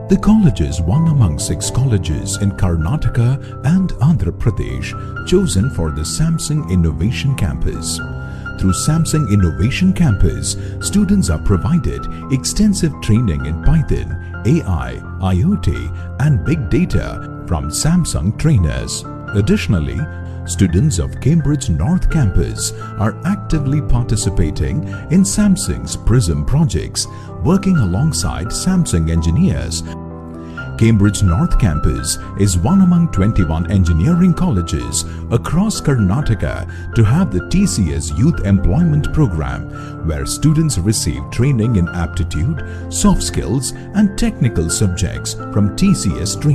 The college is one among 6 colleges in Karnataka and Andhra Pradesh chosen for the Samsung Innovation Campus. Through Samsung Innovation Campus, students are provided extensive training in Python, AI, IoT and Big Data from Samsung trainers. Additionally, students of Cambridge North Campus are actively participating in Samsung's PRISM projects, working alongside Samsung engineers. Cambridge North Campus is one among 21 engineering colleges across Karnataka to have the TCS Youth Employment Program, where students receive training in aptitude, soft skills and technical subjects from TCS training.